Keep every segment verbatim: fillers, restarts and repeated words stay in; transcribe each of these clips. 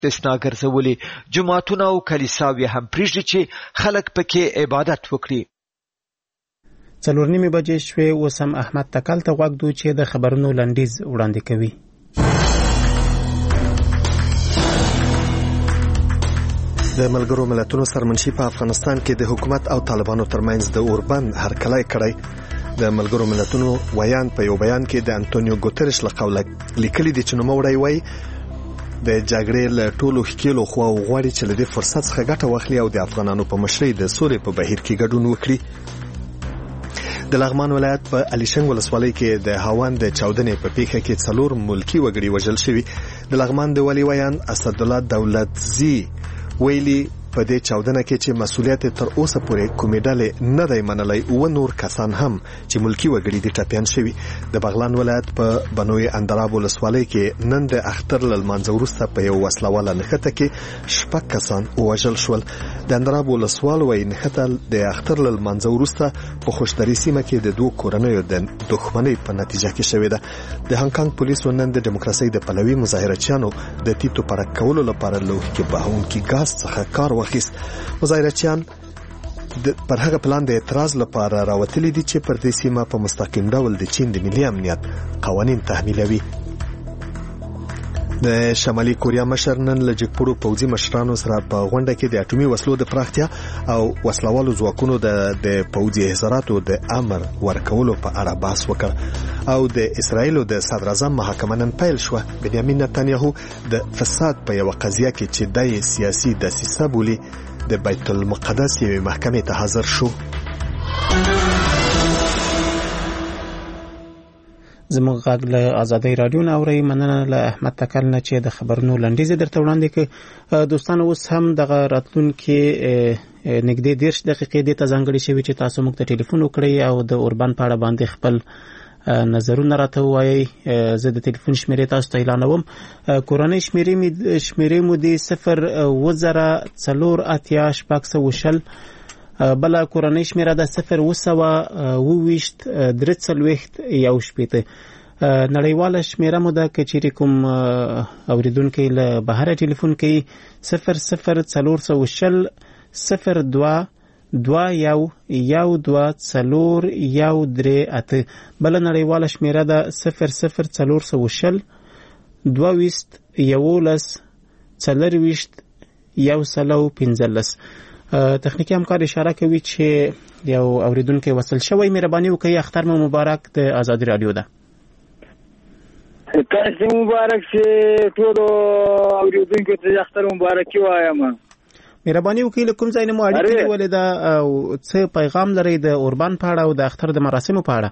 استثنا ګرځولې. جماعتونه او کلیساوې هم پرېږدي چې خلک پکې عبادت وکړي. څلور نیمې بجې شوې. اوس هم احمد تکل ته غوږ دو چې د خبرونو لنډیز وړاندې کوي. د ملګرو ملتونو سرمنشي په افغانستان کې د حکومت او طالبانو ترمنځ د اوربند هرکلی کړی. د ملګرو ملتونو ویان په یو بیان کې د انټونیو ګوتریش له قوله لیکلي دي چې نوموړی وایي د جګړې له ټولو ښکېلو خواو غواړي چې له دې فرصت څخه ګټه واخلي او د افغانانو په مشرۍ د سولې په بهیر کې ګډون وکړي. د لغمان ولایت په الیشنګ ولسوالۍ کې د هاوند د چاودنې په پیښه کې څلور ملکی وګړي وژل شوي. د لغمان د والي ویان اسدالله دولتزی ویلي په دې چاودنه کې چې مسؤلیت تر اوسه پورې کومې ډلې نه دی منلی او نور کسان هم چې ملکی وګړي دي ټپیان شوي. د بغلان ولایت په بنوی اندراب ولسوالۍ کې نن د اختر له لمانځه وروسته په یو وسلواله نښته کې شپږ کسان ووژل شول. د اندراب ولسوال وایي نښته د اختر له لمانځه وروسته په خوشدري سیمه کې د دوو کورنیو د دښمنۍ په نتیجه کې شوې ده. د هانګ کانګ پولیسو نن د دیموکراسۍ د پلوي مظاهرچیانو د تیتو پرک کولو لپاره له اوښکې بهونکي ګاز څخه کار واخیست. مظاهرچیان پر هغه پلان د اعتراض لپاره راوتلي دي چې پر دې سیمه په مستقیم ډول د چین د ملي امنیت قوانین تحمیلوي. د شمالي کوریا مشر نن له جګپوړو پوځي مشرانو سره په غونډه کې د اټومي وسلو د پراختیا او وسلوالو ځواکونو د د پوځي احضاراتو د امر ورکولو په اړه بحث وکړ. او د اسرایلو د صدر اعظم محاکمه نن پیل شوه. بنیامین نتانیاهو د فساد په یو قضیه کې چې د سیاسي دسیسه بولي د بیت المقدس یوې محکمې ته حاضر شو. زموږ غږ له آزادۍ رادیو نه اورئ. مننه له احمد تکل نه چې د خبرونو لنډیز درته وړاندې کړ. دوستانو اوس هم دغه راتلونکي نږدې دېرش دقیقې دې ته ځانګړې شوي چې تاسو موږ ته ټلیفون وکړئ او د اوربند په اړه باندې خپل نظرونه راته وایي. زه د ټلیفون شمیرې تاسو ته اعلانوم. کورنۍ شمیرې مې شمیرې مو دي صفر اوه زره څلور اتیا شپږ سوه شل. بله کورنۍ شمیره ده صفر اوه سوه اوه ویشت درې څلوېښت یو شپېته. نړیواله شمیره مو ده که چیرې کوم اوریدونکی له بهره ټلیفون کوي صفر صفر څلور سوه شل صفر دوه دوه یو یو دوه څلور یو درې اته. بله نړیواله شمیره ده صفر صفر څلور سوه شل دوه ویشت یولس څلرویشت یو سلو پنځلس. تخنیکی همکار اشاره کوي چې یو اوریدونکی وصل شوی. مهرباني وکړئ اختر مو مبارک. د آزادي رادیو ده. تاسو مبارک چې ټول اوریدونکو ته اختر مبارک وایم. مهرباني وکړئ له کوم ځای نه مو اړیکه نیولې ده او څه پیغام لرئ د اوربند په اړه او د اختر د مراسمو په اړه؟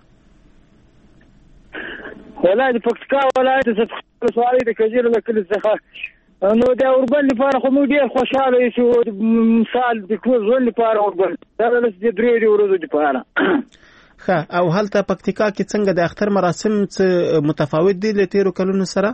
ولایت پکتیکا ولایت ولسوالۍ د کجیر له کلي څخه نو د اوربند لپاره خو موږ ډېر خوشحاله یو چې مثال د ټول ژوند لپاره اوربند دا د درې ورځو لپاره. ښه او هلته پکتیکا کې څنګه د اختر مراسم څه متفاوت دي له تیرو کلونو سره؟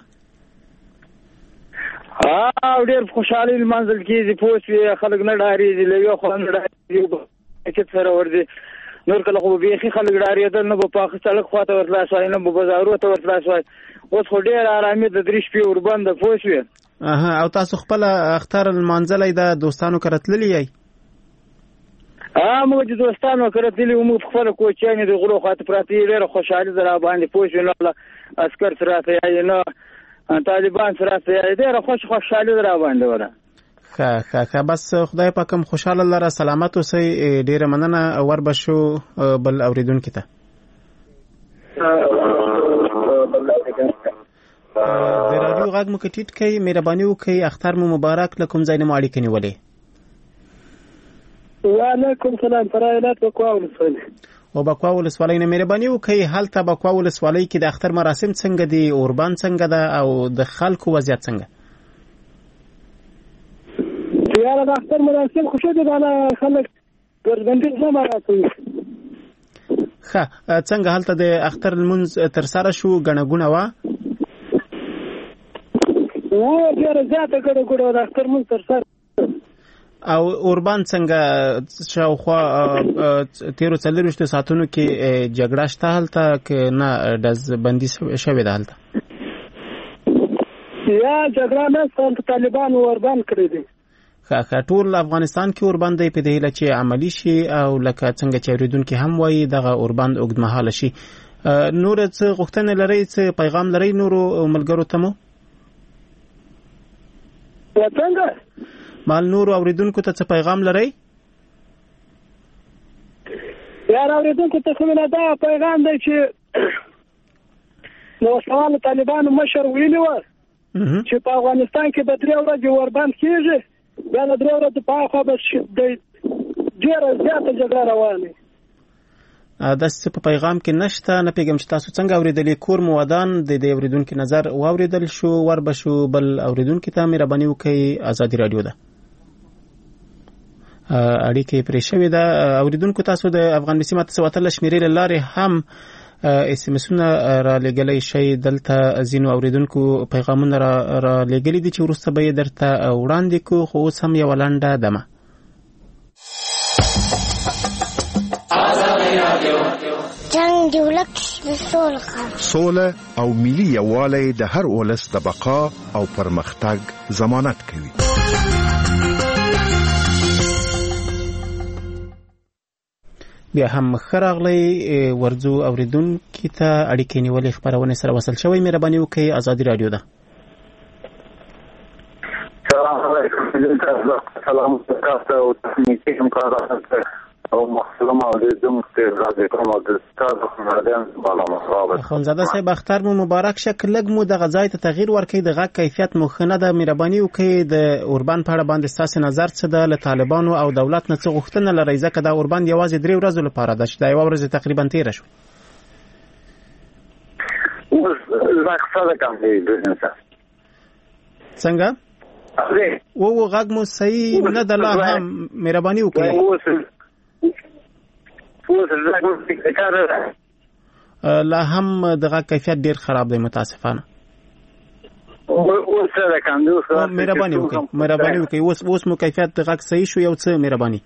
او ډېر خوشحالي لمانځل کېږي. پوه شوې خلک نه ډارېږي له یو خوا نه ډارېږي کت سره ورځي. نور کله خو بیخي خلک ډارېدل نه به پاخه سړک خواته ورخلاص وای نه به بازارو ته ورخلاص وای. اوس خو ډېر ارامي د درې شپې اوربند ده. پوه شوې. اها او تاسو خپل اختر لمانځلی د دوستانو کره تللی یئ؟ ها موږ د دوستانو کره تللی وو. موږ خپله کوچیانې د غلو خواته پراته یې ډېره خوشحالي ده را باندې. پوه شوې نه عسکر سره راته یایې نه طالبان سره راته یایې ډېره خوش خوشحالي ده را باندې وره. ښه ښه ښه بس خدای پاک هم خوشحاله لره. سلامت اوسئ. ډېره مننه. ور به شو بل اورېدونکي ته. د رادیو غږ مو که ټیټ کړئ. مهرباني وکړئ اختر مو مبارک. له کوم ځای نه مو اړیکه نیولې؟ وعلیکم سلام. فرایلات بکوا ولسوالۍ. او بکوا ولسوالۍ نه مهرباني وکړئ هلته بکوا ولسوالۍ کې د اختر مراسم څنګه دي؟ اوربند څنګه ده او د خلکو وضعیت څنګه؟ یاره د اختر مراسم خوشو دي. بالا خلک ګرځندې نه مراسم. ښه څنګه هلته د اختر لمونځ تر سره شو؟ ګڼه ګوڼه وه؟ وه ډېره زیاته ګڼه ګوڼه وه د اختر لمونځ تر سره. او اوربند څنګه شاوخوا تیرو څلرویشتو ساعتونو کې جګړه شته هلته که نه ډز بندي شوې ده هلته؟ یا جګړه نه څنګه طالبان وربان کړی دي. خا ټول افغانستان کې اوربند په دې هیله چې عملی شي او لکه څنګه چې اوریدونکو هم وایي دغه اوربند اوږدمهاله شي. نور څه غوښتنه لري څه پیغام لري نورو ملګرو ته مو؟ څنګه مال نورو اوریدونکو ته څه پیغام لري؟ یار اوریدونکو ته څه دا پیغام دی چې نو سوال طالبانو مشر ویلی و چې په افغانستان کې به درې ورځې اوربند کیږي، بیا د درې ورځې په اخوا به ډېره زیاته جګړه روانه. داسې په پیغام کې نشته. نه پیغام چې تاسو څنګه اوریدلې کور مو ودان د دې اوریدونکو نظر واوریدل شو ور به شو بل اوریدونکو ته مهرباني وکړئ. آزادي رادیو ده اړیکې پرې شوې ده. اوریدونکو تاسو د افغان بي سي ماته سواتل شمیرې لارې هم اس ام اسونه را لګلې شي. دلته ځینو اوریدونکو پیغامونه را, را لګلې دي چې وروسته به درته وړاندې کو، خو اوس هم یو لنډه دمه. جنگ جوړک سول سوله او ملي یووالی د هر ولس د بقا او پرمختګ ضمانت کوي. بیا هم خراغلی ورځو اوریدونکو ته اړیکې نیولې خبرونه سره وصل شوی. مهرباني وکړئ. آزادي رادیو ده. سلام علیکم. سلام تاسو ته تخنیکی همکارانو او محترم اوریدونکو ته راځي کوم د تاسو خبرونه بالا مخابه. خانزاده صاحب اختر مو مبارک شه. لږ مو د غځای ته تغییر ورکړئ. د غږ کیفیت مو خنه ده. مهرباني وکړئ د اوربان په اړه باندې تاسو نظر څه ده؟ له طالبانو او دولت نه څه غوښتنه لرئ؟ ځکه دا اوربان یوازې درې ورځې لپاره ده چې دا یو ورځ تقریبا تیر شو. اوس راځه کوم دی څنګه و و غږ مو صحیح نه ده لا هم. مهرباني وکړئ. لا هم دغه کیفیت ډیر خراب دی متاسفانه. اوس سره کوم دوه مهرباني وکړئ. مهرباني وکړئ. اوس اوس مو کیفیت دغه صحیح شو یو څه؟ مهرباني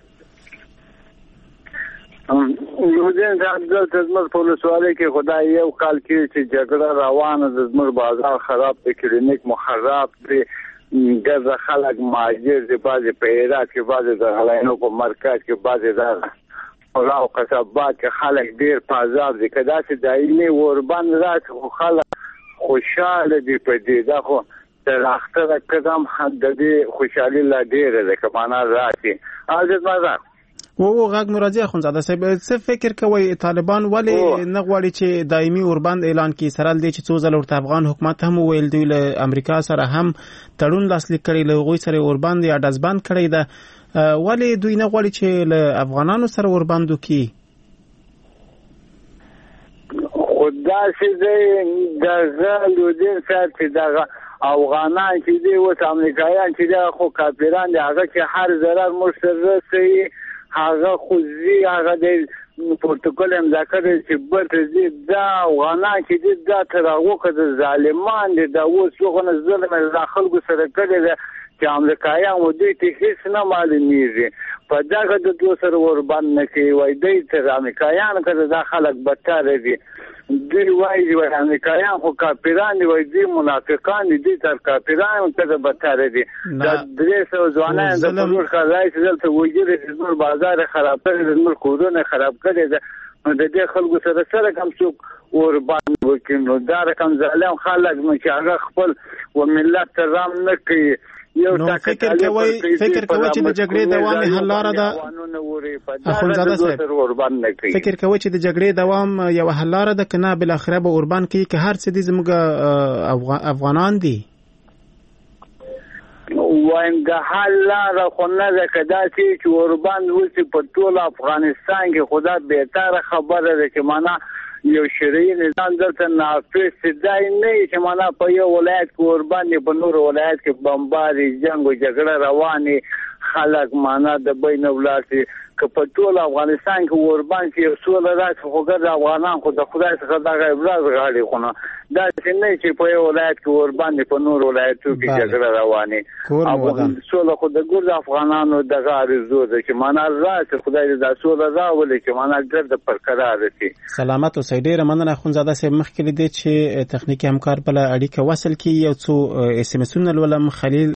یو دین د خدمت په لسواله کې خدای یو کال کې چې جګړه روانه د زموږ بازار خراب دی، کلینیک مخرب دی، ګزه خلک ماجر دی، بعضې په هرات کې، بعضې د غلاینو په مرکز کې، بعضې د او قصبات کې خلک ډیر پازاب دي. که داسې دایمي اوربند راشي خو خلک خوشحاله دي په دې. دا خو تر اختره قدم د دې خوشحالي لا ډیره ده که معنا راشي. حضرت مزار و غږ مرادي اخوندزاده صاحب څه فکر کوي طالبان ولې نه غواړي چې دایمي اوربند اعلان کړي؟ سره دې چې څو ځله ورته افغان حکومت هم ویل دی له امریکا سره هم تړون لاسلیک کړی، له هغوی سره اوربند یا ډزبند کړی ده. ولې دوی نه غواړي چې له افغانانو سره اوربند وکړي؟ خو داسې دی دغه لودین صاحب چې دغه افغانان چې دی اوس امریکایان چې دی خو کافران دی، هغه چې هر ضرر موږ سره رسوي هغه خو زی هغه د پروتوکول امضا کړی چې برته دي. دا افغانان چې دي دا تر هغو که د ظالمان دي، دا اوس هغونه ظلم د خلکو سره کړی دی چې امریکایان و دوی ته هېڅ نه معلومېږي. په دغه د دوی سره اوربند نه کوي. وایي دوی تر امریکایانو که دا خلک بدتره دي. دوی وایي وایي امریکایان خو کافران دي، وایي دوی منافقان دي، دوی تر کافرانو ته بدتره دي. دا درې سوه ځوانان د څلور کال راهیسې دلته وژلي دي، زموږ بازار یې خراب کړی دی، زموږ کورونه یې خراب کړی دی. نو د دې خلکو سره سره کوم څوک اوربند وکړي؟ نو دا رقم ظالم خلک نو چې هغه خپل و ملت ته رام نه کوي. نو فکر کوي فکر کوي چې د جګړې دوام حل لاره ده؟ اخوندزاده صاحب فکر کوي چې د جګړې دوام یو حل لاره ده که نه بل اخره به اوربند کوي که هر څه دي زموږ افغانان دي؟ وایم د حل لاره خو نه ده که داسې چې اوربند وشي په ټول افغانستان کې. خو دا بهتره خبره ده چې معنا یو شرعي نظام دلته نافذ شي. دا نه چې معنا په یو ولایت کې اوربند په نور ولایت کې بمباري جنګ او جګړه روانې خلک معنا د بین ولاسي که په ټول افغانستان کې اوربان کې سوله راځي خو ګر افغانان خو د خدای څخه دغه ابراز غاړي خو نه دا څنګه چې په یو ولایت کې اوربان په نور ولایتو کې جګړه روانه او سوله خو د ګر افغانانو دغه ارزو ده چې معنا راځي خدای دې دا سوله راولي چې معنا ګرد پر قرار شي. سلامت اوسئ. ډیره مننه خونزاده صاحب. مخکې دې چې تخنیکی همکار بل اړیکه وصل کی یو څو اس ام اسونه ولم خلیل